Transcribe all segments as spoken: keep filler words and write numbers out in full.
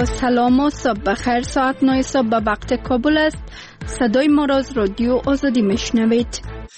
با سلام و صبح بخیر. ساعت نه صبح به وقت کابل است. صدای ما را از رادیو آزادی میشنوید.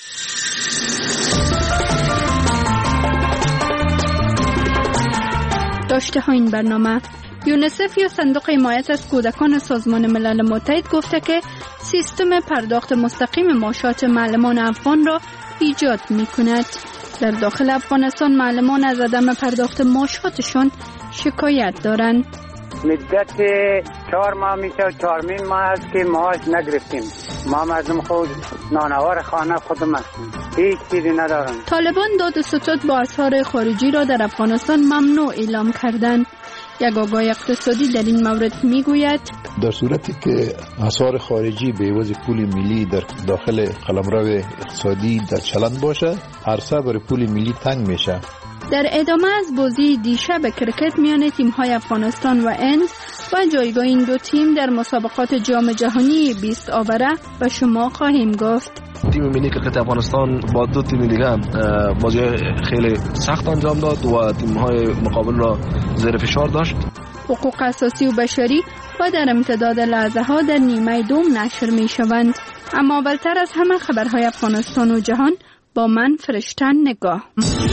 داشته ها این برنامه: یونیسف یا صندوق حمایت از کودکان سازمان ملل متحد گفته که سیستم پرداخت مستقیم معاشات معلمان افغان را ایجاد می کند. در داخل افغانستان معلمان از عدم پرداخت معاشاتشان شکایت دارند. مدت چهار ماه میشه و چهارمین ماه است که معاش نگرفتیم. ما مردم خود نانوار خانه خودم هستیم، هیچ چیزی ندارم. طالبان داد و ستد با اسعار خارجی را در افغانستان ممنوع اعلام کردند. یک آگاه اقتصادی در این مورد میگوید در صورتی که اسعار خارجی به عوض پول ملی در داخل قلمرو اقتصادی در چلن باشه، عرصه بر پول ملی تنگ میشه. در ادامه از بازی دیشب کرکت میان تیم‌های افغانستان و هند و جایگاه این دو تیم در مسابقات جام جهانی بیست آوره به شما خواهیم گفت. تیم ملی کرکت افغانستان با دو تیم دیگه بازی خیلی سخت انجام داد و تیم‌های مقابل را زیر فشار داشت. حقوق اساسی و بشری و در امتداد لحظه ها در نیمه دوم نشر می شوند. اما اولتر از همه خبرهای افغانستان و جهان با من فرشتن نگاه.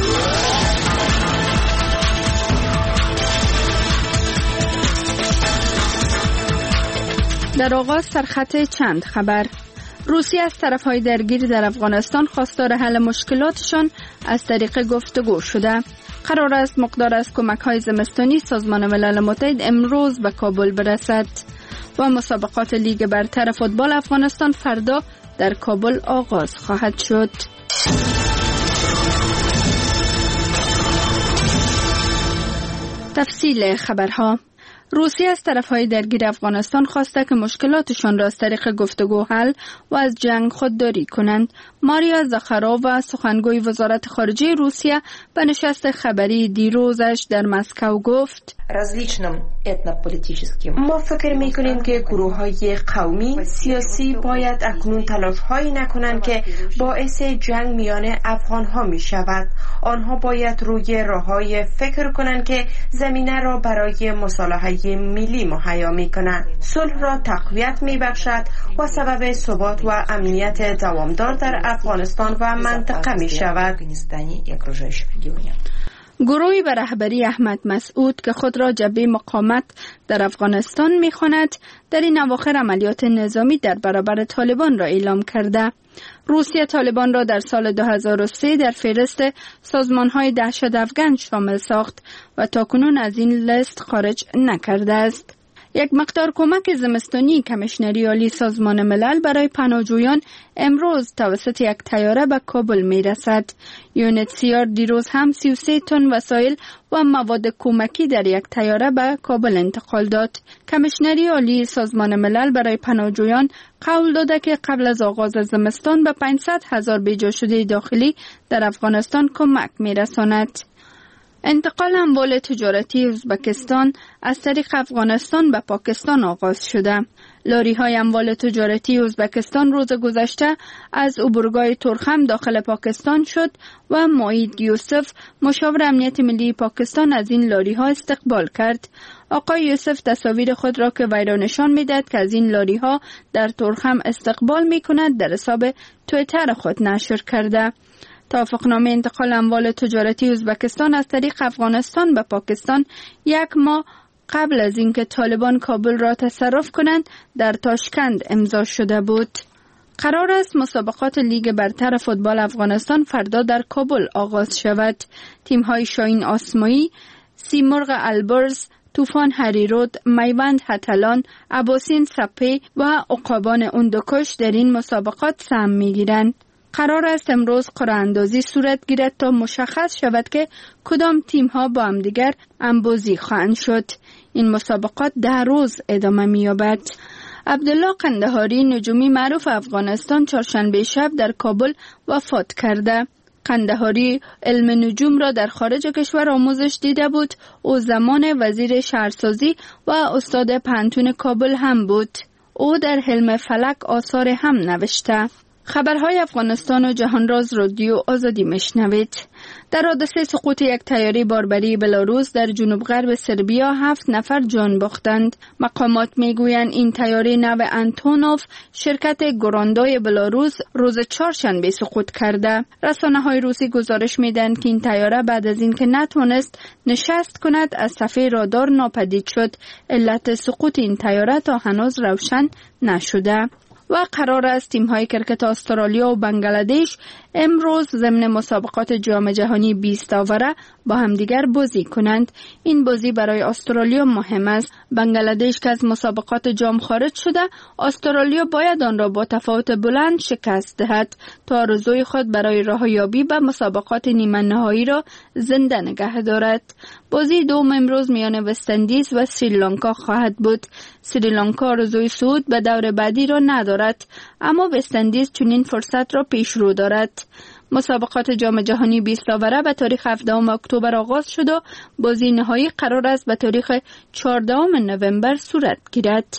در آغاز سرخط چند خبر. روسیه از طرف‌های درگیر در افغانستان خواستار حل مشکلاتشان از طریق گفتگو شده. قرار است مقدار از کمک‌های زمستانی سازمان ملل متحد امروز به کابل برسد و مسابقات لیگ برتر فوتبال افغانستان فردا در کابل آغاز خواهد شد. تفصیل خبرها. روسیه از طرف‌های درگیر افغانستان خواسته که مشکلاتشان را از طریق گفتگو حل و از جنگ خودداری کنند. ماریا زاخارووا سخنگوی وزارت خارجه روسیه به نشست خبری دیروزش در مسکو گفت: ما فکر می‌کنیم که گروه‌های قومی سیاسی باید اکنون تلاش‌هایی نکنند که باعث جنگ میان افغان‌ها می‌شود. آنها باید روی راه‌های فکر کنند که زمینه را برای مصالحه ملی مهیا می‌کنند. صلح را تقویت می‌بخشد و سبب ثبات و امنیت دوامدار در افغانستان و منطقه می‌شود. گروهی به رهبری احمد مسعود که خود را جبهه مقاومت در افغانستان می‌خواند در این اواخر عملیات نظامی در برابر طالبان را اعلام کرده. روسیه طالبان را در سال دو هزار و سه در فهرست سازمان‌های دهشت افغان شامل ساخت و تاکنون از این لیست خارج نکرده است. یک مقدار کمک زمستانی کمیشنری عالی سازمان ملل برای پناهجویان امروز توسط یک طیاره به کابل می رسد. یونیسیار دیروز هم سی و سه تن وسایل و مواد کمکی در یک طیاره به کابل انتقال داد. کمیشنری عالی سازمان ملل برای پناهجویان قول داده که قبل از آغاز زمستان به پانصد هزار بیجا شده داخلی در افغانستان کمک می رساند. انتقال اموال تجارتی ازبکستان از طریق افغانستان به پاکستان آغاز شده. لاری های اموال تجارتی ازبکستان روز گذشته از عبورگاه ترخم داخل پاکستان شد و معید یوسف مشاور امنیت ملی پاکستان از این لاری ها استقبال کرد. آقای یوسف تصاویر خود را که وی را نشان میداد که از این لاری ها در ترخم استقبال می کند در حساب توییتر خود نشر کرده. توافقنامه انتقال اموال تجارتی ازبکستان از طریق افغانستان به پاکستان یک ماه قبل از اینکه طالبان کابل را تصرف کنند در تاشکند امضا شده بود. قرار است مسابقات لیگ برتر فوتبال افغانستان فردا در کابل آغاز شود. تیم‌های شاهین آسمایی، سیمرغ البرز، طوفان هریرود، میوند هتلان، اباسین سپی و عقابان اندوکش در این مسابقات سهم می‌گیرند. قرار است امروز قرعه اندازی صورت گیرد تا مشخص شود که کدام تیم ها با هم دیگر انبازی خواهند شد. این مسابقات ده روز ادامه می‌یابد. عبدالله قندهاری نجومی معروف افغانستان چهارشنبه شب در کابل وفات کرده. قندهاری علم نجوم را در خارج کشور آموزش دیده بود. او زمان وزیر شهرسازی و استاد پانتون کابل هم بود. او در علم فلک آثار هم نوشته. خبرهای افغانستان و جهانراز رادیو آزادی مشنوید. در حادثه سقوط یک طیاره باربری بلاروس در جنوب غرب سربیا هفت نفر جان باختند. مقامات میگویند این طیاره نو انتونوف شرکت گراندای بلاروس روز چهارشنبه سقوط کرده. رسانه‌های روسی گزارش میدن که این طیاره بعد از اینکه نتونست نشست کند از صفحه رادار ناپدید شد. علت سقوط این طیاره تا هنوز روشن نشده. و قرار است تیم‌های کرکت استرالیا و بنگلادش امروز ضمن مسابقات جام جهانی بیست آوره با همدیگر بازی کنند. این بازی برای استرالیا مهم است. بنگلادش که از مسابقات جام خارج شده، استرالیا باید آن را با تفاوت بلند شکست دهد تا آرزوی خود برای راهیابی به مسابقات نیمه نهایی را زنده نگه دارد. بازی دوم امروز میان وست‌اندیز و سریلانکا خواهد بود. سریلانکا آرزوی صعود به دور بعدی را ندارد، اما وست‌اندیز چنین فرصت را پیش رو دارد. مسابقات جام جهانی بیست آوره به تاریخ هفدهم اکتبر آغاز شد و بازی نهایی قرار است به تاریخ چهاردهم نوامبر صورت گیرد.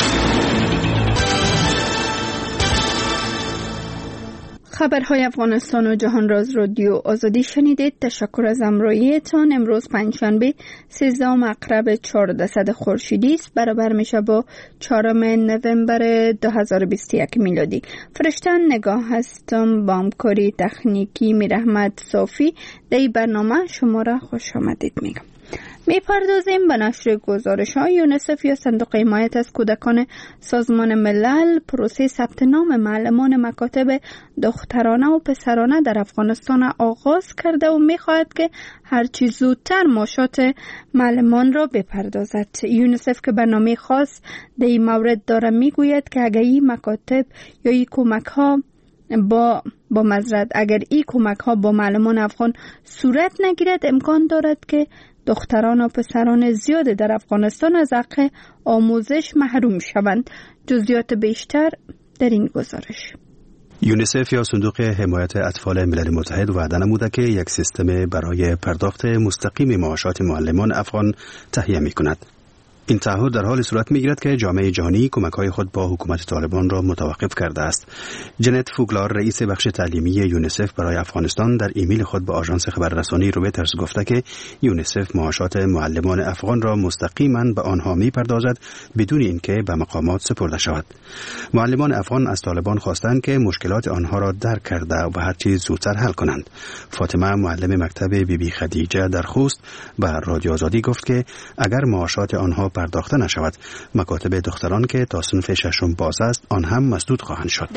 خبرهای افغانستان و جهانراز رادیو آزادی شنیدید. تشکر از همراهیتان. امروز پنجشنبه سیزدهم اکتبر چهاردهصد خورشیدی است، برابر میشه با چهارم نوامبر دو هزار و بیست و یک میلادی. فرشتن نگاه هستم با همکاری تکنیکی میرحمت صافی. در این برنامه شما را خوش آمدید میگم. می پردازیم به نشر گزارش های یونیسف یا صندوق حمایت از کودکان سازمان ملل پروسه ثبت نام معلمان مکاتب دخترانه و پسرانه در افغانستان آغاز کرده و می خواهد که هرچی زودتر معاشات معلمان را بپردازد. یونیسف که برنامه خاص در این مورد داره می گوید که اگر این مکاتب یا این کمک ها با با مزرد اگر این کمک ها با معلمان افغان صورت نگیرد، امکان دارد که دختران و پسران زیاد در افغانستان از حق آموزش محروم شوند. جزئیات بیشتر در این گزارش. یونیسف یا صندوق حمایت اطفال ملل متحد وعده نموده که یک سیستم برای پرداخت مستقیم معاشات معلمان افغان تهیه می‌کند. این تعهد در حال صورت می‌گیرد که جامعه جهانی کمک‌های خود با حکومت طالبان را متوقف کرده است. جنت فوگلار رئیس بخش تعلیمی یونیسف برای افغانستان در ایمیل خود به آژانس خبررسانی رویترز گفته که یونیسف معاشات معلمان افغان را مستقیما به آنها می‌پردازد بدون اینکه به مقامات سپرده شود. معلمان افغان از طالبان خواستند که مشکلات آنها را درک کرده و هر چیز زودتر حل کنند. فاطمه معلم مکتب بی بی خدیجه در خوست به رادیو آزادی گفت که اگر معاشات آنها پرداخته نشود، مکاتب دختران که تا صنف ششم باز است آن هم مسدود خواهند شد.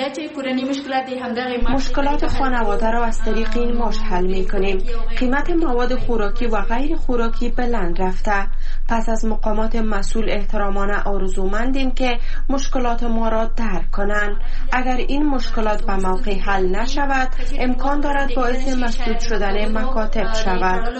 مشکلات خانواده را از طریق این معاش حل می‌کنیم. قیمت مواد خوراکی و غیر خوراکی بلند رفته. پس از مقامات مسئول احترامانه آرزومندیم که مشکلات ما را درک کنند. اگر این مشکلات به موقع حل نشود، امکان دارد باعث مسدود شدن مکاتب شود.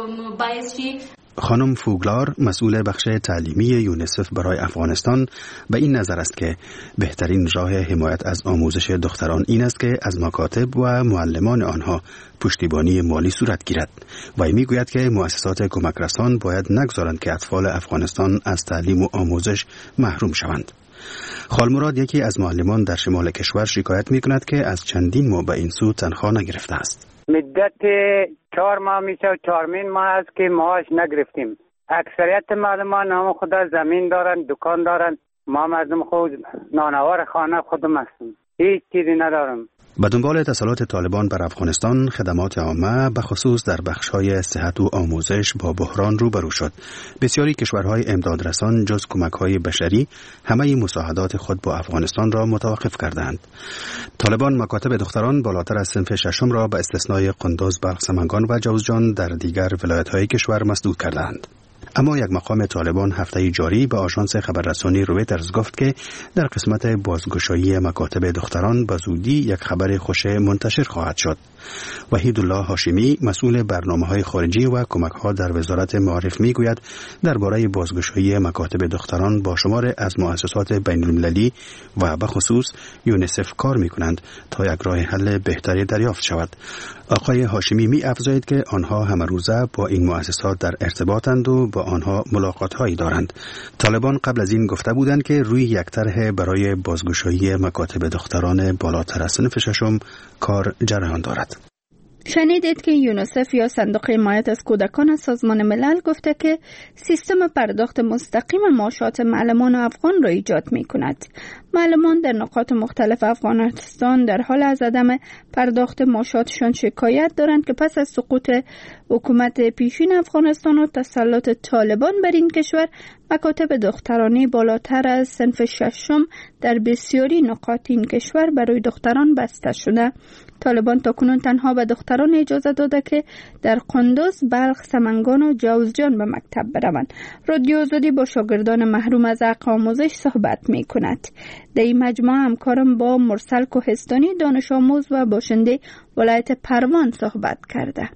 خانم فوگلار مسئول بخش تعلیمی یونیسف برای افغانستان به این نظر است که بهترین راه حمایت از آموزش دختران این است که از مکاتب و معلمان آنها پشتیبانی مالی صورت گیرد و میگوید که مؤسسات کمک رسان باید نگذارند که اطفال افغانستان از تعلیم و آموزش محروم شوند. خالمراد یکی از معلمان در شمال کشور شکایت میکند که از چندین ماه به این سو تنخواه نگرفته است. مدت چهار ماه میشه و چهارمین ماه است که معاش نگرفتیم. اکثریت معلمان هم خود زمین دارن، دکان دارن. ما مردم خود نانوار خانه خودم هستیم. هیچ چیزی ندارم. به دنبال تسلط طالبان بر افغانستان، خدمات عامه به خصوص در بخش‌های صحت و آموزش با بحران روبرو شد. بسیاری کشورهای امدادرسان جز کمک‌های بشری همه مساعدات خود با افغانستان را متوقف کردند. طالبان مکاتب دختران بالاتر از صنف ششم را به استثنای قندوز، بلخ، سمنگان و جوزجان در دیگر ولایت‌های کشور مسدود کردند. اما یک مقام طالبان هفته جاری به آژانس خبررسانی رویترز گفت که در قسمت بازگشایی مکاتب دختران به زودی یک خبر خوش منتشر خواهد شد. وحیدالله هاشمی مسئول برنامه‌های خارجی و کمک‌ها در وزارت معارف میگوید درباره بازگشایی مکاتب دختران با شمار از مؤسسات بین‌المللی و به خصوص یونیسف کار می‌کنند تا یک راه حل بهتری دریافت شود. آقای هاشمی می افزاید که آنها همه روزه با این مؤسسات در ارتباطند و با آنها ملاقات هایی دارند. طالبان قبل از این گفته بودند که روی یک طرح برای بازگشایی مکاتب دختران بالاتر از صنف ششم کار جریان دارد. شنیدید که یونیسف یا صندوق حمایت از کودکان سازمان ملل گفته که سیستم پرداخت مستقیم معاشات معلمان افغان را ایجاد می کند. معلمان در نقاط مختلف افغانستان در حال از عدم پرداخت معاشاتشان شکایت دارند که پس از سقوط حکومت پیشین افغانستان و تسلط طالبان بر این کشور، مکاتب دخترانی بالاتر از صنف ششم در بسیاری نقاط این کشور برای دختران بسته شده. طالبان تاکنون تنها به دختران اجازه داده که در قندوز، بلخ، سمنگان و جوزجان به مکتب بروند. رادیو آزادی با شاگردان محروم از حق آموزش صحبت می کند. در این مجموعه همکارم با مرسل کوهستانی دانش آموز و باشنده ولایت پروان صحبت کرده.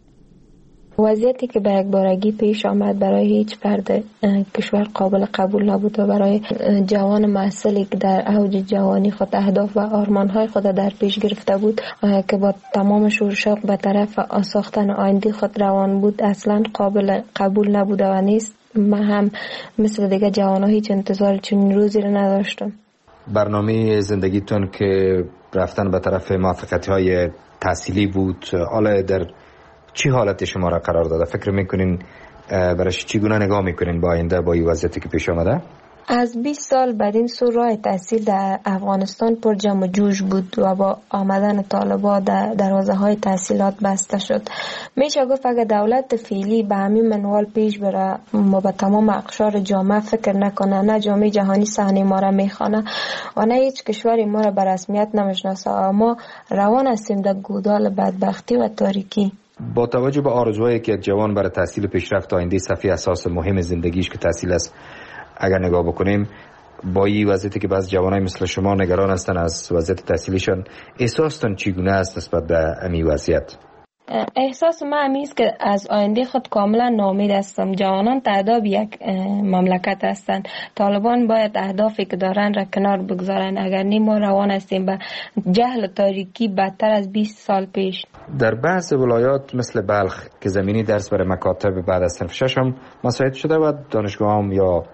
وضعیتی که به یک بارگی پیش آمد برای هیچ فرد کشور قابل قبول نبود و برای جوان محصلی که در اوج جوانی خود اهداف و آرمان‌های خود در پیش گرفته بود که با تمام شور و شوق به طرف ساختن آینده خود روان بود اصلا قابل قبول نبوده و نیست. من هم مثل دیگه جوان‌ها هیچ انتظار چنین روزی رو نداشتم. برنامه زندگیتون که رفتن به طرف موفقیت‌های تحصیلی بود، حالا در چی حالت شما را قرار داده؟ فکر میکنین برایش چگونه نگاه میکنین با آینده، با این وضعیتی که پیش آمده؟ از بیست سال بعد این سو راه تحصیل در افغانستان پر جمع و جوش بود و با آمدن طالبان در دروازه های تحصیلات بسته شد. میشه گفت اگر دولت فعلی به همین منوال پیش بره ما به تمام اقشار جامعه فکر نکنه، نه جامعه جهانی صحنه ما را میخوانه و نه هیچ کشوری ما را به رسمیت نمیشناسه، اما روان هستیم در گودال بدبختی و تاریکی. با توجه به آرزوهایی که جوان برای تحصیل پیشرفت آینده صفحه اساس مهم زندگیش که تحصیل است اگر نگاه بکنیم، با این وضعیتی که بعض جوانای مثل شما نگران هستن از وضعیت تحصیلیشان، احساستون چگونه است نسبت به همین وضعیت؟ احساس من همی است که از آینده خود کاملا ناامید هستم. جوانان تعداد یک مملکت هستند. طالبان باید اهدافی که دارن را کنار بگذارن، اگر نی ما روان هستیم به جهل و تاریکی بدتر از بیست سال پیش. در بعض ولایات مثل بلخ که زمینی درس برای مکاتب بعد از صنف ششم مساعد شده و دانشگاه هم یا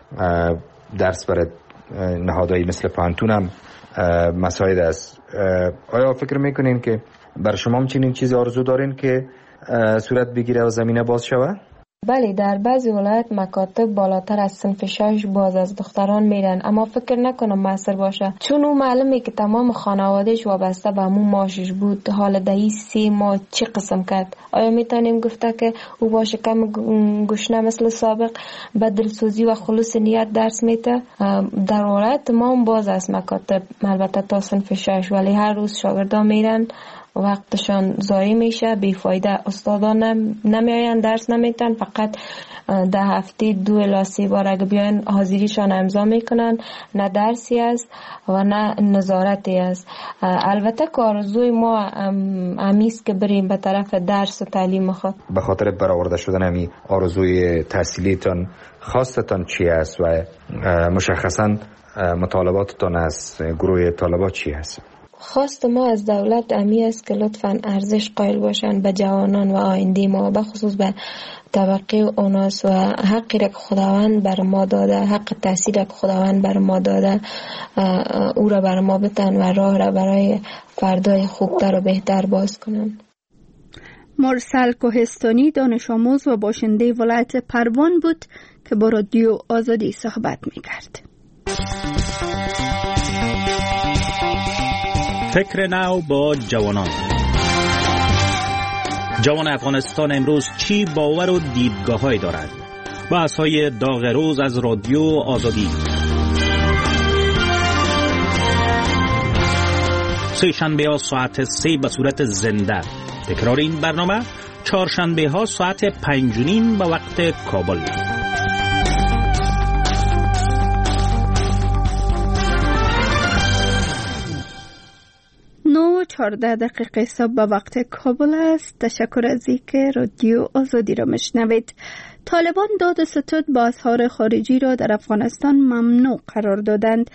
درس برای نهادهایی مثل پانتون هم مساعد است. آیا فکر میکنین که بر شما هم چنین چیزی آرزو دارین که صورت بگیره و زمینه باز شود؟ بله، در بعضی ولایت مکاتب بالاتر از صنف شش باز از دختران میرن، اما فکر نکنم موثر باشه، چون او معلومه که تمام خانوادهش وابسته به همون معاشش بود. حال دهی سی ماه چی قسم کرد؟ آیا میتونیم گفته که او با شکم گشنه مثل سابق به دلسوزی و خلوص نیت درس میده؟ در ولایت ما هم باز از مکاتب، البته تا صنف شش، ولی هر روز شاگردان میرن، وقتشان ضایع میشه، بیفایده. استادان نمیاین درس نمیتن، فقط ده هفته دو الی سه بار اگه بیاین حاضریشان امضا میکنن. نه درسی است و نه نظارتی است. البته که آرزوی ما همیست که بریم به طرف درس و تعلیم خود. به خاطر برآورده شدن همی آرزوی تحصیلیتان خواستتان چی است و مشخصا مطالباتتان از گروه طالبات چی است؟ خواست ما از دولت امی است که لطفاً ارزش قائل باشند به جوانان و آینده ما، به خصوص به طبقه اوناس و حقی را که خداوند بر ما داده، حق تحصیل را که خداوند بر ما داده، او را بر ما بتن و راه را برای فردای خوبتر و بهتر باز کنند. مرسل کوهستانی دانش آموز و باشنده ولایت پروان بود که با رادیو آزادی صحبت می‌کرد. فکر نو با جوانان. جوان افغانستان امروز چی باور و دیدگاه‌هایی دارد؟ بحث‌های داغ روز از رادیو آزادی. سه شنبه ها ساعت سه به صورت زنده. تکرار این برنامه چهارشنبه ها ساعت پنج و نیم به وقت کابل. چهارده دقیقه صبح به وقت کابل است. تشکر از اینکه رادیو آزادی را میشنوید. طالبان داد ستود با اسعار خارجی را در افغانستان ممنوع قرار دادند.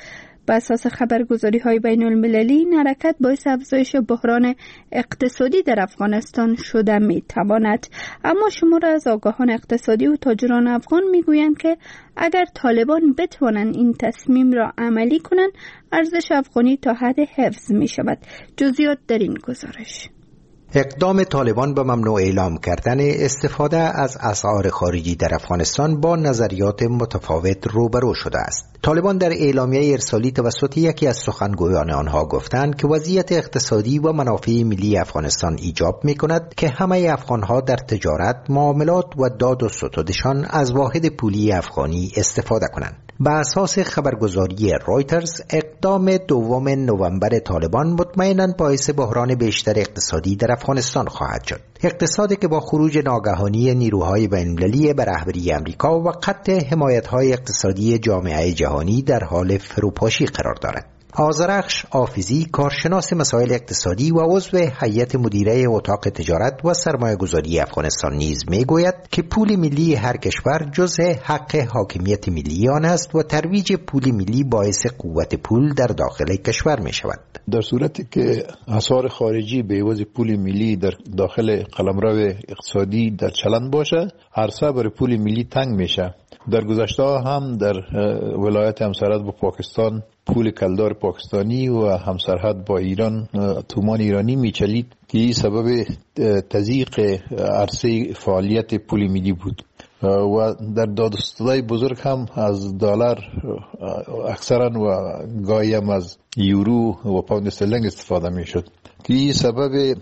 بر اساس خبرگزاری‌های بین‌المللی این حرکت باعث افزایش بحران اقتصادی در افغانستان شده می‌تواند. اما شمار از آگاهان اقتصادی و تاجران افغان می‌گویند که اگر طالبان بتوانند این تصمیم را عملی کنند، ارزش افغانی تا حد حفظ می‌شود. جزئیات در این گزارش. اقدام طالبان به ممنوع اعلام کردن استفاده از اسعار خارجی در افغانستان با نظریات متفاوت روبرو شده است. طالبان در اعلامیه ارسالی توسط یکی از سخنگویان آنها گفتند که وضعیت اقتصادی و منافع ملی افغانستان ایجاب می‌کند که همه افغان‌ها در تجارت، معاملات و داد و ستدشان از واحد پولی افغانی استفاده کنند. بر اساس خبرگزاری رایترز، اقدام دوم نوامبر طالبان مطمئناً باعث بحران بیشتر اقتصادی در افغانستان خواهد شد. اقتصادی که با خروج ناگهانی نیروهای بین‌المللی به رهبری امریکا و قطع حمایت‌های اقتصادی جامعه جهانی در حال فروپاشی قرار دارد. آذرخش آفیزی، کارشناس مسائل اقتصادی و عضو هیئت مدیره اتاق تجارت و سرمایه‌گذاری افغانستان نیز می‌گوید که پول ملی هر کشور جزء حق حاکمیت ملی آن است و ترویج پول ملی باعث قوت پول در داخل کشور می‌شود. در صورتی که اسعار خارجی به عوض پول ملی در داخل قلمرو اقتصادی در چلن باشه، عرصه برای پول ملی تنگ میشه. در گذشته هم در ولایت همسرحد با پاکستان پول کلدار پاکستانی و همسرحد با ایران تومان ایرانی میچلید که این سبب تضییق عرصه فعالیت پول ملی بود و در دادستدای بزرگ هم از دلار اکثرا و گاهی هم از یورو و پوند استرلینگ استفاده میشد که این سبب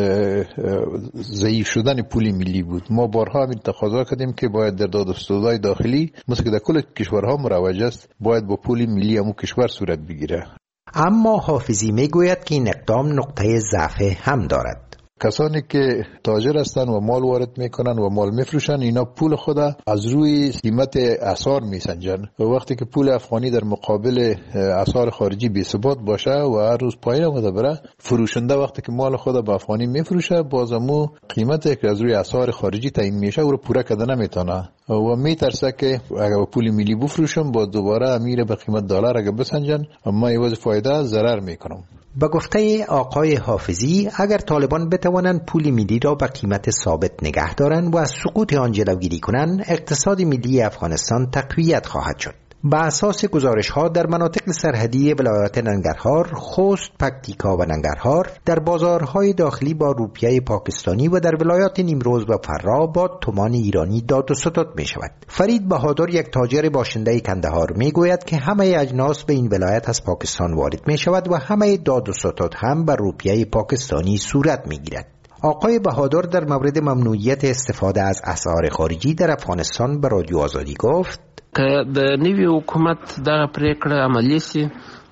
ضعیف شدن پول ملی بود. ما بارها همین تقاضا کردیم که باید در دادستدای داخلی مثل که در کل کشورها مروج است باید با پول ملی همون کشور صورت بگیره. اما حافظی میگوید که این اقدام نقطه ضعف هم دارد. کسانی که تاجر هستند و مال وارد میکنن و مال میفروشن، اینا پول خود از روی قیمت اسعار میسنجن و وقتی که پول افغانی در مقابل اسعار خارجی بی ثبات باشه و هر روز پایین آمده بره، فروشنده وقتی که مال خود به افغانی میفروشه بازمو قیمتی که از روی اسعار خارجی تعیین میشه او رو پوره کرده نمیتونه و میترسه که اگر پول ملی بفروشم با دوباره امیر به قیمت دلار اگه بسنجن اما عوض فایده ضرر میکنم. به گفته آقای حافظی، اگر طالبان بتوانند پول ملی را به قیمت ثابت نگه دارند و از سقوط آن جلوگیری کنند، اقتصاد ملی افغانستان تقویت خواهد شد. بر اساس گزارش‌ها در مناطق سرحدی ولایات ننگرهار، خوست، پکتیکا و ننگرهار در بازارهای داخلی با روپیه پاکستانی و در ولایات نیمروز و فرا با تومان ایرانی داد و ستد می شود. فرید بهادر، یک تاجر باشنده کندهار، می گوید که همه اجناس به این ولایت از پاکستان وارد می شود و همه داد و ستد هم بر روپیه پاکستانی صورت می گیرد. آقای بهادر در مورد ممنوعیت استفاده از اسعار خارجی در افغانستان به رادیو آزادی گفت که د نوي حکومت دغه پریکړه عملی شي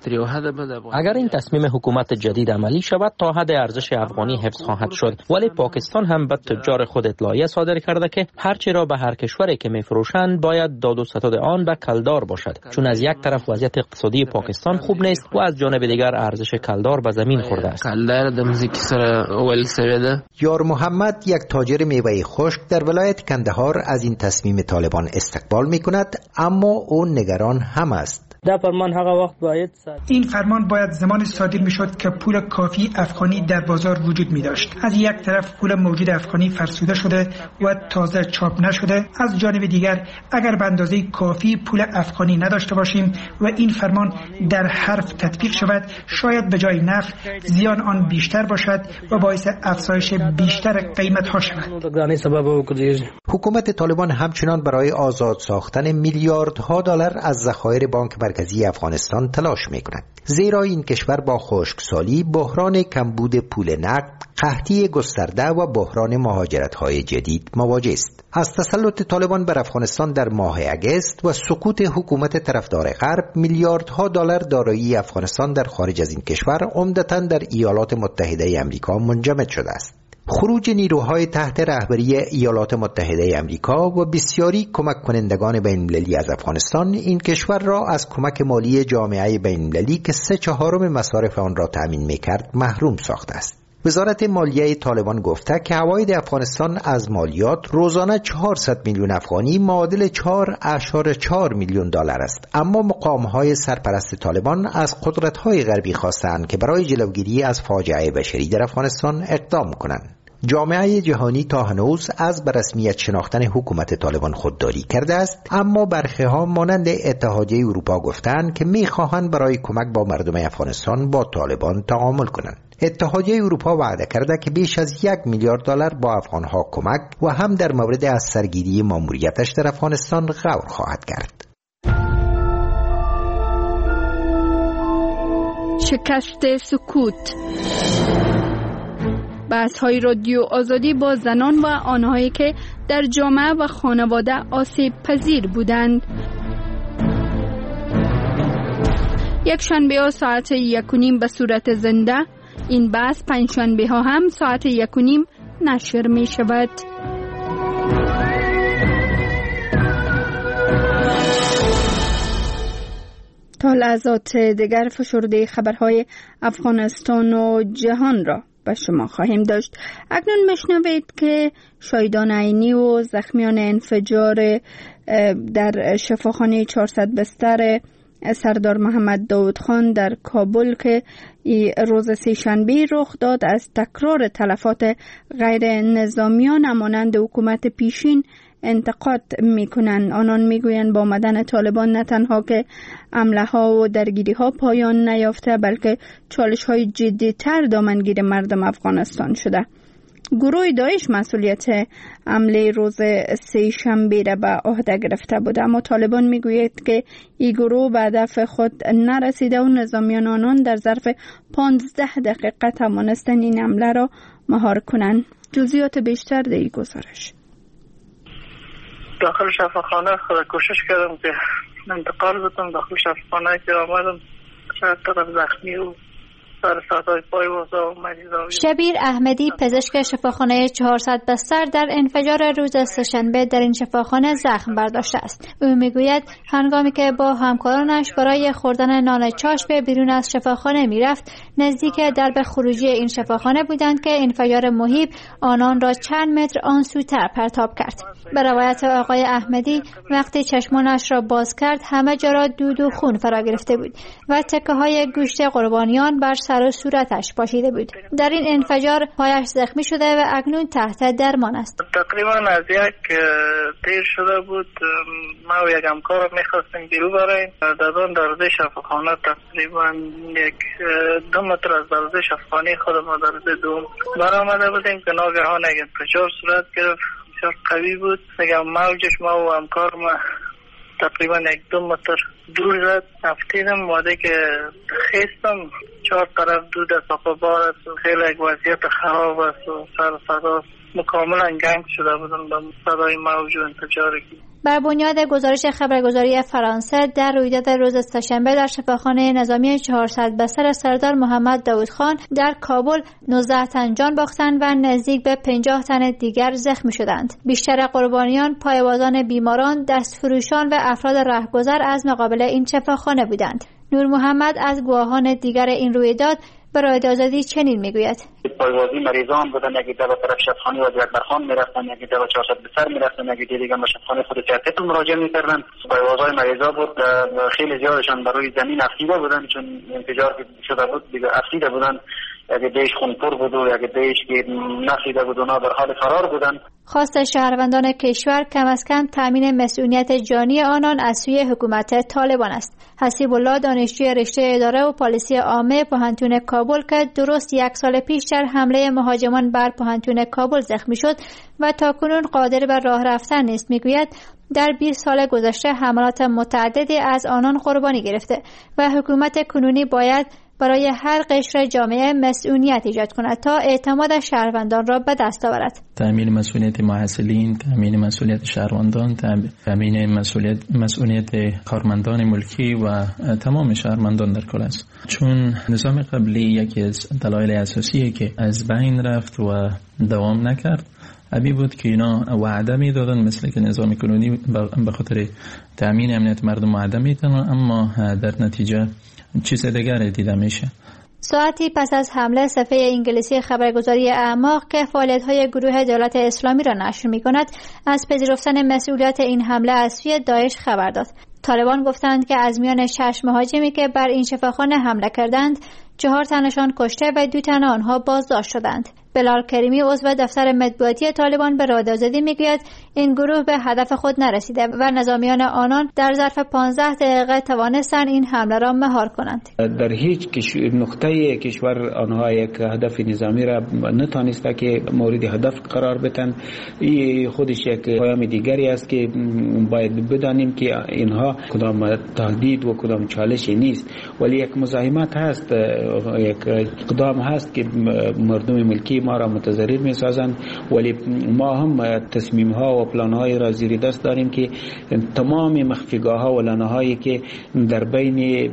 اگر این تصمیم حکومت جدید عملی شود تا حد ارزش افغانی حفظ خواهد شد، ولی پاکستان هم به تجار خود اطلاعیه صادر کرده که هرچی را به هر کشوری که میفروشند باید داد و ستد آن به کلدار باشد، چون از یک طرف وضعیت اقتصادی پاکستان خوب نیست و از جانب دیگر ارزش کلدار به زمین خورده است. کلدار د مزیکی سره ول سوی ده. یار محمد، یک تاجر میوه خشک در ولایت کندهار، از این تصمیم طالبان استقبال میکند، اما او نگران هم است. دا فرمان هغه وخت باید این فرمان باید زمان صادر میشد که پول کافی افغانی در بازار وجود می داشت. از یک طرف پول موجود افغانی فرسوده شده و تازه چاپ نشده، از جانب دیگر اگر به اندازه کافی پول افغانی نداشته باشیم و این فرمان در حرف تطبیق شود، شاید به جای نفع زیان آن بیشتر باشد و باعث افزایش بیشتر قیمت ها شود. حکومت طالبان همچنان برای آزاد ساختن میلیاردها دلار از ذخایر بانک مرکزی افغانستان تلاش می‌کند، زیرا این کشور با خشکسالی، بحران کمبود پول نقد، قحطی گسترده و بحران مهاجرت‌های جدید مواجه است. از تسلط طالبان بر افغانستان در ماه اگست و سقوط حکومت طرفدار غرب، میلیاردها دلار دارایی افغانستان در خارج از این کشور عمدتاً در ایالات متحده آمریکا منجمد شده است. خروج نیروهای تحت رهبری ایالات متحده آمریکا و بسیاری کمک کنندگان بین‌المللی از افغانستان این کشور را از کمک مالی جامعه بین‌المللی که سه چهارم مصارف آن را تأمین می‌کرد محروم ساخته است. وزارت مالیه طالبان گفته که عواید افغانستان از مالیات روزانه چهارصد میلیون افغانی معادل چهار اعشار چهار میلیون دلار است. اما مقام‌های سرپرست طالبان از قدرت‌های غربی خواستند که برای جلوگیری از فاجعه بشری در افغانستان اقدام کنند. جامعه جهانی تا هنوز از برسمیت شناختن حکومت طالبان خودداری کرده است، اما برخی‌ها مانند اتحادیه اروپا گفتند که می‌خواهند برای کمک با مردم افغانستان با طالبان تعامل کنند. اتحادیه اروپا وعده کرده که بیش از یک میلیارد دلار با افغانها کمک و هم در مورد از سرگیری ماموریتش در افغانستان غور خواهد کرد. شکست سکوت. بحث‌های رادیو آزادی با زنان و آنهایی که در جامعه و خانواده آسیب پذیر بودند. یک شنبه ها ساعت یک و نیم به صورت زنده. این بحث پنج شنبه ها هم ساعت یک و نیم نشر می شود. تا لحظات دیگر فشرده خبرهای افغانستان و جهان را به شما خواهیم داشت. اکنون مشنوید که شهیدان عینی و زخمیان انفجار در شفاخانه چهارصد بستر سردار محمد داود خان در کابل که روز سه شنبه رخ داد از تکرار تلفات غیر نظامیان مانند حکومت پیشین انتقاد میکنند. آنان میگویند با آمدن طالبان نه تنها که حمله ها و درگیری ها پایان نیافته، بلکه چالش های جدی تر دامنگیر مردم افغانستان شده. گروه داعش مسئولیت حمله روز سه شنبه را به عهده گرفته بود، اما طالبان میگوید که این گروه به هدف خود نرسیده و نظامیان آنان در ظرف پانزده دقیقه توانستند این حمله را مهار کنند. جزئیات بیشتر در این گزارش. داخل شفاخانه خود کوشش کردم که انتقال بدم. داخل شفاخانه که آمدم چند طرف زخمی و شبیر احمدی پزشک شفاخانه چهارصد بستر در انفجار روز سه‌شنبه در این شفاخانه زخم برداشته است. او میگوید هنگامی که با همکارانش برای خوردن نان چاشت به بیرون از شفاخانه میرفت، نزدیک درب خروجی این شفاخانه بودند که انفجار مهیب آنان را چند متر آن سوتر پرتاب کرد. به روایت آقای احمدی وقتی چشمانش را باز کرد همه جا را دود و خون فرا گرفته بود و تکه های گوشت قربانیان بر سر و صورتش پاشیده بود. در این انفجار پایش زخمی شده و اکنون تحت درمان است. تقریبا از یک تیر شده بود. ما و یک همکارم میخواستیم بیرون بریم. در اون دروازه شفاخانه تقریبا یک دو متر از دروازه شفاخانه خود ما دروازه دوم برآمده بودیم که ناگهان یک انفجار صورت گرفت. بسیار قوی بود. دیگه موجش ما و همکار ما تقریبا یک دو متر دور زد. افتیدم واده که خیستم چهار طرف دود از آقابار است و خیلی یک وضعیت خراب است و سر صدا مکاملا گنگ شده بودم با صدای موج و انفجاری. بر بنیاد گزارش خبرگزاری فرانسه در رویداد روز سه‌شنبه در شفاخانه نظامی چهارصد بستر سردار محمد داود خان در کابل نوزده تن جان باختند و نزدیک به پنجاه تن دیگر زخمی شدند. بیشتر قربانیان پایه‌بازان بیماران، دستفروشان و افراد رهگذر از مقابل این شفاخانه بودند. نور محمد از گواهان دیگر این رویداد برای آزادی چنین میگوید: پایوازی مریضان بودن، یکی در طرف شفاخانه و اکبرخان میرفتن، یکی در چهارصد بستر میرفتن، یکی دیگه به شفاخانه خود چرتت مراجعه میکردن. پایوازهای مریضا بود، خیلی زیادشان برای زمین افسیده بودن چون انفجار شده بود دیگه افسیده بودن. اگه دیش خونپور بود و اگه دیش که نفیده بود اونا در حال فرار بودن. خواست شهروندان کشور کم از کم تامین مسئولیت جانی آنان از سوی حکومت طالبان است. حسیب الله دانشجوی رشته اداره و پالیسی عامه پوهنتون کابل که درست یک سال پیش در حمله مهاجمان بر پوهنتون کابل زخمی شد و تاکنون قادر بر راه رفتن نیست، میگوید در بیست سال گذشته حملات متعددی از آنان قربانی گرفته و حکومت کنونی باید برای هر قشر جامعه مسئولیت ایجاد کند تا اعتماد شهروندان را به دست آورد. تامین مسئولیت محصلین، تامین مسئولیت شهروندان، تامین مسئولیت مسئولیت کارمندان ملکی و تمام شهروندان در کل است. چون نظام قبلی یکی از دلایل اساسیه که از بین رفت و دوام نکرد ابی بود که اینا وعده میدادن مثل که نظام کنونی به خاطر تامین امنیت مردم وعده میدن، اما در نتیجه چیز دیگر دیده میشه. ساعتی پس از حمله صفحه انگلیسی خبرگزاری اعماق که فعالیت‌های گروه دولت اسلامی را نشر می‌کند از پذیرفتن مسئولیت این حمله از سوی داعش خبر داد. طالبان گفتند که از میان شش مهاجمی که بر این شفاخانه حمله کردند، چهار تنشان کشته و دو تن آنها بازداشت شدند. بلال کریمی عضو دفتر مطبوعاتی طالبان به رادیو آزادی میگوید این گروه به هدف خود نرسیده و نظامیان آنان در ظرف پانزده دقیقه توانستند این حمله را مهار کنند. در هیچ نقطه کشور آنها یک هدف نظامی را نتانسته که مورد هدف قرار بدن. این خودش یک پیام دیگری است که باید بدانیم که اینها کدام تهدید و کدام چالش نیست، ولی یک مزاحمت هست، یک اقدام هست که مردم ملکی ما را متضرر می سازند، ولی ما هم تصمیم ها و پلان های را زیر دست داریم که تمام مخفیگاه ها و لانه هایی که در بین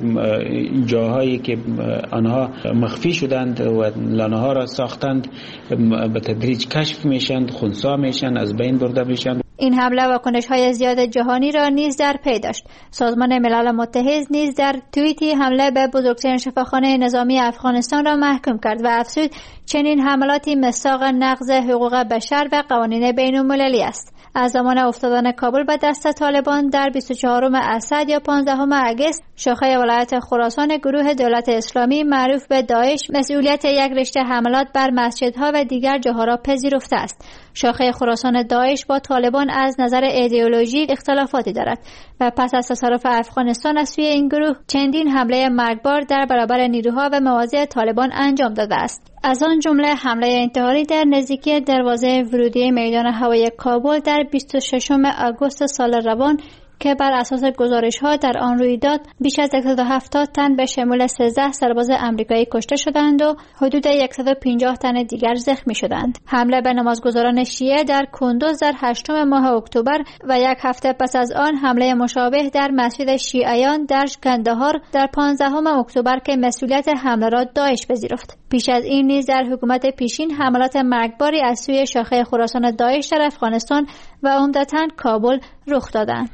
جاهایی که آنها مخفی شدند و لانه ها را ساختند به تدریج کشف میشند، خنثی میشند، از بین برده میشند. این حمله واکنش‌های زیاد جهانی را نیز در پی داشت. سازمان ملل متحد نیز در توییتی حمله به بزرگترین شفاخانه نظامی افغانستان را محکوم کرد و افزود چنین حملاتی مصداق نقض حقوق بشر و قوانین بین‌المللی است. از زمان افتادن کابل به دست طالبان در بیست و چهارم اسد یا پانزدهم اگست، شاخه ولایت خراسان گروه دولت اسلامی معروف به داعش مسئولیت یک رشته حملات بر مسجدها و دیگر جاها را پذیرفته است. شاخه خراسان داعش با طالبان از نظر ایدئولوژیک اختلافاتی دارد و پس از تصرف افغانستان از سوی این گروه چندین حمله مرگبار در برابر نیروها و مواضع طالبان انجام داده است. از آن جمله حمله انتحاری در نزدیکی دروازه ورودی میدان هوایی کابل در بیست و ششم آگوست سال روان که بر اساس گزارش‌ها در آن رویداد بیش از صد و هفتاد تن به شمول سیزده سرباز آمریکایی کشته شدند و حدود صد و پنجاه تن دیگر زخمی شدند. حمله به نمازگزاران شیعه در کندوز در هشتم ماه اکتبر و یک هفته پس از آن حمله مشابه در مسجد شیعیان در کندهار در پانزدهم اکتبر که مسئولیت حمله را داعش پذیرفت. پیش از این نیز در حکومت پیشین حملات مرگباری از سوی شاخه خراسان داعش در افغانستان و عمدتاً کابل رخ دادند.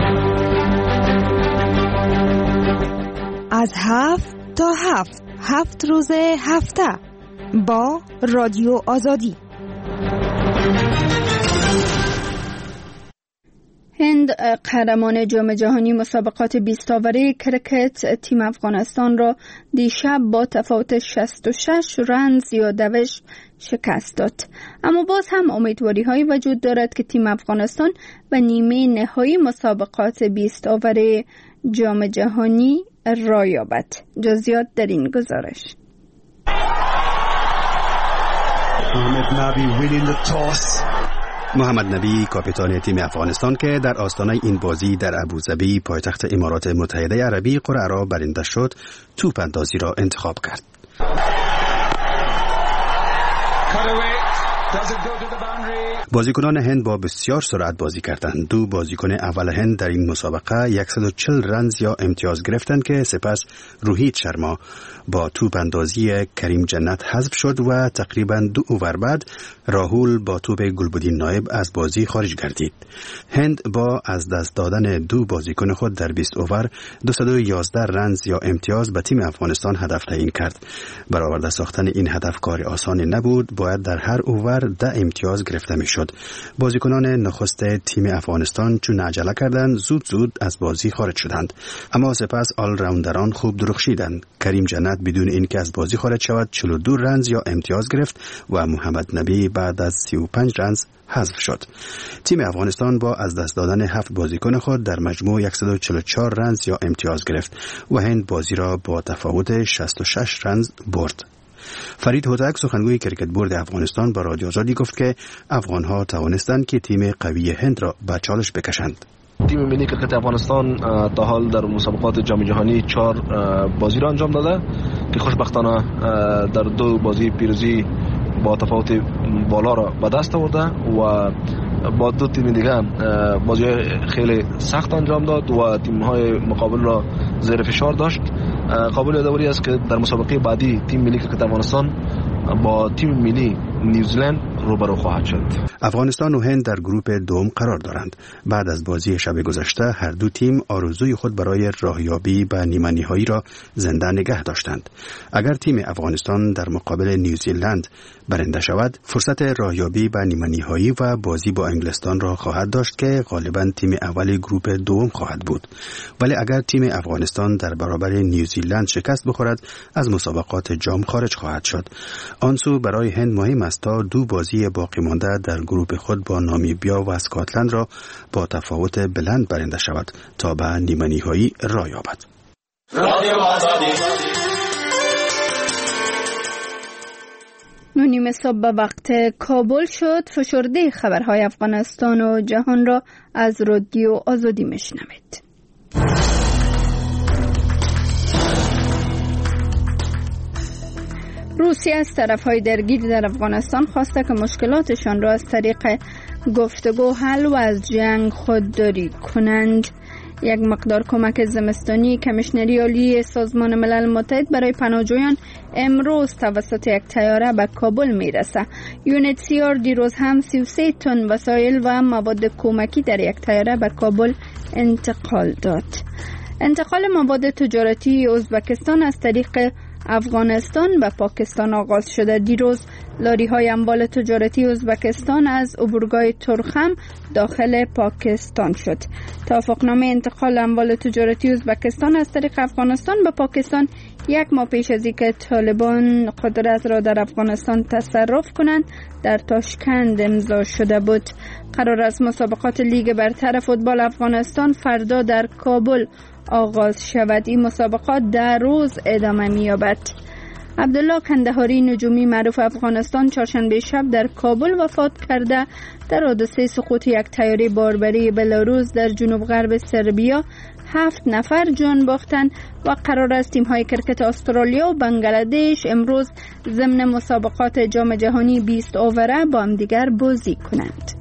از هفت تا هفت هفت روز هفته با رادیو آزادی. هند قهرمان جام جهانی مسابقات بیست اوری کرکت تیم افغانستان را دیشب با تفاوت شصت و شش رن زیاده‌اش شکست داد. اما باز هم امیدواری هایی وجود دارد که تیم افغانستان به نیمه نهایی مسابقات بیست اوری جام جهانی را یابد. جزئیات در این گزارش. محمد نبی کاپیتان تیم افغانستان که در آستانه این بازی در ابوظبی پایتخت امارات متحده عربی قرعه را برنده شد، توپ اندازی را انتخاب کرد. بازیکنان هند با بسیار سرعت بازی کردند. دو بازیکن اول هند در این مسابقه صد و چهل رنز یا امتیاز گرفتند که سپس روهیت شرما با توپ اندازی کریم جنت حذف شد و تقریبا دو اوور بعد راهول با توپ گلبدین نایب از بازی خارج گردید. هند با از دست دادن دو بازیکن خود در بیست اوور دویست و یازده رنز یا امتیاز به تیم افغانستان هدف تعیین کرد. برآورده ساختن این هدف کار آسانی نبود، باید در هر اوور ده امتیاز گرفته میشد. بازیکنان نخست تیم افغانستان چون عجله کردند زود زود از بازی خارج شدند، اما سپس آل راوندران خوب درخشیدند. کریم جنت بدون اینکه از بازی خارج شود چهل و دو رنز یا امتیاز گرفت و محمد نبی بعد از سی و پنج رنز حذف شد. تیم افغانستان با از دست دادن هفت بازیکن خود در مجموع صد و چهل و چهار رنز یا امتیاز گرفت و هند بازی را با تفاوت شصت و شش رنز برد. فرید هوتک سخنگوی کرکت بورد افغانستان با رادیو آزادی گفت که افغان‌ها توانستند که تیم قوی هند را به چالش بکشند. تیم ملی کرکت افغانستان تا حال در مسابقات جام جهانی چهار بازی را انجام داده که خوشبختانه در دو بازی پیروزی با تفاوت بالا را به دست آورده و با دو تیم دیگه بازی خیلی سخت انجام داد و تیم‌های مقابل را زیر فشار داشت. قابل یادآوری است که در مسابقه بعدی تیم ملی کرکت افغانستان با تیم ملی نیوزیلند روبرو خواهد شد. افغانستان و هند در گروپ دوم قرار دارند. بعد از بازی شب گذشته هر دو تیم آرزوی خود برای راهیابی به نیمه نهایی را زنده نگه داشتند. اگر تیم افغانستان در مقابل نیوزیلند برنده شود، فرصت راهیابی به نیمه نهایی و بازی با انگلستان را خواهد داشت که غالباً تیم اول گروپ دوم خواهد بود. ولی اگر تیم افغانستان در برابر نیوزیلند شکست بخورد، از مسابقات جام خارج خواهد شد. آنسو برای هند مهم است تا دو بازی باقی مانده در گروه خود با نامیبیا و اسکاتلند را با تفاوت بلند برنده شود تا به نیمه نهایی راه یابد. نونیم صبح به وقت کابل شد. فشرده خبرهای افغانستان و جهان را از رادیو آزادی میشنوید. روسیه از طرفهای درگیر در افغانستان خواسته که مشکلاتشان را از طریق گفتگو حل و از جنگ خودداری کنند. یک مقدار کمک زمستانی کمیشنری عالی سازمان ملل متحد برای پناهجویان امروز توسط یک طیاره به کابل میرسه. یونیتسیار دیروز هم سی و سه تن وسایل و مواد کمکی در یک طیاره به کابل انتقال داد. انتقال مواد تجارتی ازبکستان از طریق افغانستان و پاکستان آغاز شده. دیروز لاری های اموال تجارتی ازبکستان از عبورگاه ترخم داخل پاکستان شد. توافقنامه انتقال اموال تجارتی ازبکستان از طریق افغانستان به پاکستان یک ماه پیش از اینکه طالبان قدرت را در افغانستان تصرف کنند در تاشکند امضا شده بود. قرار است مسابقات لیگ برتر فوتبال افغانستان فردا در کابل آغاز شود. این مسابقات در روز ادامه می‌یابد. عبدالله کندهاری نجومی معروف افغانستان چهارشنبه شب در کابل وفات کرده. در حادثه سقوط یک طیاره باربری بلاروس در جنوب غرب سربیا هفت نفر جان باختند و قرار است تیم‌های کرکت استرالیا و بنگلادش امروز ضمن مسابقات جام جهانی بیست اووره با هم دیگر بازی کنند.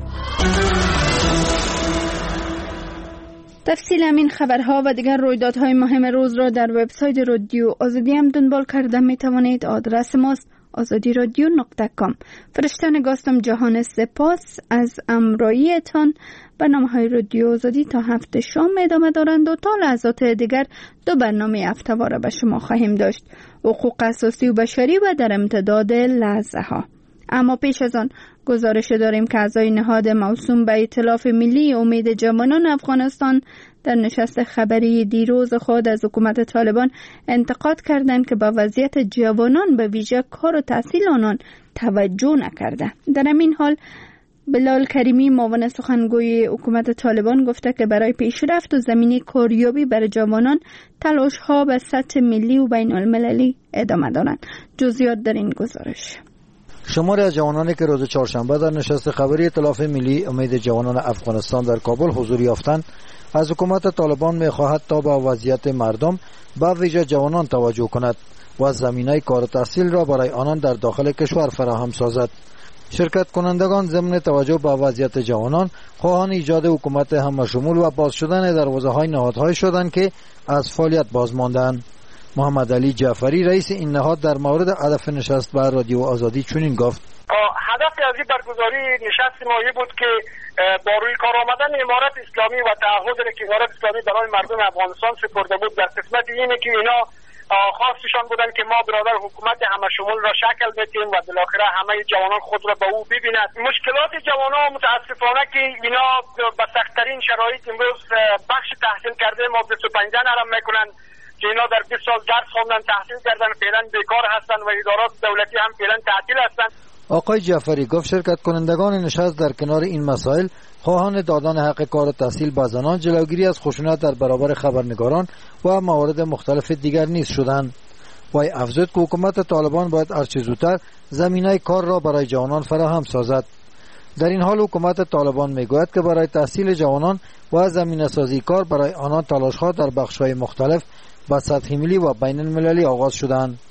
تفصیل همین خبرها و دیگر رویدادهای مهم روز را در وبسایت رادیو آزادی هم دنبال کرده می توانید. آدرس ماست آزادی رادیو نقطه کام. فرشته نگاستم جهان سپاس از امراییتان. برنامه‌های رادیو آزادی تا هفته شام ادامه دارند و تا لحظات دیگر دو برنامه هفته‌واره به شما خواهیم داشت: حقوق اساسی و بشری و در امتداد لحظه ها. اما پیش از آن گزارش داریم که اعضای نهاد موسوم به ائتلاف ملی امید جوانان افغانستان در نشست خبری دیروز خود از حکومت طالبان انتقاد کردند که به وضعیت جوانان به ویژه کار و تحصیل آنان توجه نکرده. در همین حال بلال کریمی معاون سخنگوی حکومت طالبان گفته که برای پیشرفت و زمینه کاریابی برای جوانان تلاش‌ها به سطح ملی و بین المللی ادامه دارند. جزئیات در این گزارش. شماری از جوانانی که روز چهارشنبه در نشست خبری ائتلاف ملی امید جوانان افغانستان در کابل حضور یافتند از حکومت طالبان می‌خواهد تا به وضعیت مردم به ویژه جوانان توجه کند و زمینه کار و تحصیل را برای آنان در داخل کشور فراهم سازد. شرکت کنندگان ضمن توجه به وضعیت جوانان خواهان ایجاد حکومت همه‌شمول و باز شدن دروازه‌های نهادهایی شدند که از فعالیت باز ماندند. محمد علی جعفری رئیس این نهاد در مورد هدف نشست با رادیو آزادی چنین گفت: هدف از این برگزاری نشست ما بود که با روی کار آمدن امارت اسلامی و تعهدی که امارت اسلامی برای مردم افغانستان سپرده بود در قسمت اینه که اینا خواستشان بودن که ما برادر حکومت همه شمول را شکل بدیم و بالاخره همه جوانان خود را به او ببیند. مشکلات جوانان متاسفانه که اینا به سخت‌ترین شرایط امروز بخش تحصیل کرده ما بیست و پنج نرم میکنن که اینا در بیست سال درس خواندن، تحصیل کردن، فعلا بیکار هستن و ادارات دولتی هم فعلا تعطیل هستن. آقای جعفری گفت شرکت کنندگان نشست در کنار این مسائل خواهان دادن حق کار و تحصیل به زنان، جلوگیری از خشونت در برابر خبرنگاران و موارد مختلف دیگر نیز شدند. وی افزود که حکومت طالبان باید هرچه زودتر زمینه کار را برای جوانان فراهم سازد. در این حال حکومت طالبان میگوید که برای تحصیل جوانان و زمینه سازی کار برای آنان تلاش‌ها در بخش‌های مختلف با سطح ملی و بین المللی آغاز شدند.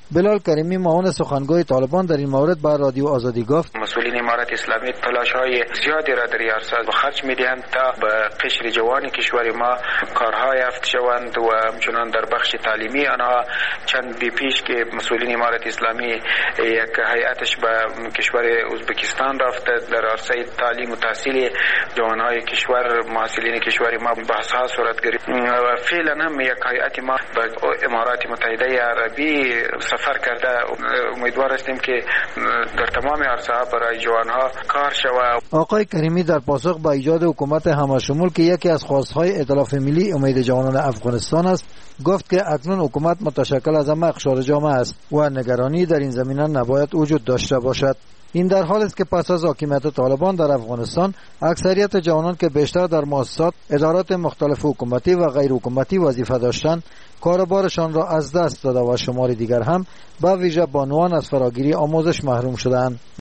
بلال کریمی معاون سخنگوی طالبان در این مورد بر رادیو آزادی گفت مسئولین امارت اسلامی تلاش‌های زیادی را در این عرصه خرج می‌دهند تا به قشر جوان کشور ما کارهای یافت شوند و همچنان در بخش تعلیمی آنها چند دی پیش که مسئولین امارت اسلامی یک هیئتش به کشور ازبکستان رفته در عرصه تعلیم و تحصیل جوانهای کشور محصلین کشور ما بحث‌ها صورت گرفت و فعلا هم یک هیئت ما به امارات متحده عربی سفر کرده. امیدوار هستیم که در تمام عرصه‌ها برای جوانها کار شود. آقای کریمی در پاسخ به ایجاد حکومت همشمول که یکی از خواست‌های ائتلاف ملی امید جوانان افغانستان است گفت که اکنون حکومت متشکل از همه اقشار جامعه است و نگرانی در این زمینه نباید وجود داشته باشد. این در حالی است که پس از حاکمیت طالبان در افغانستان اکثریت جوانان که بیشتر در مؤسسات، ادارات مختلف حکومتی و غیر حکومتی وظیفه داشتند کاربارشان را از دست داده و شماری دیگر هم به ویژه بانوان از فراگیری آموزش محروم شدند.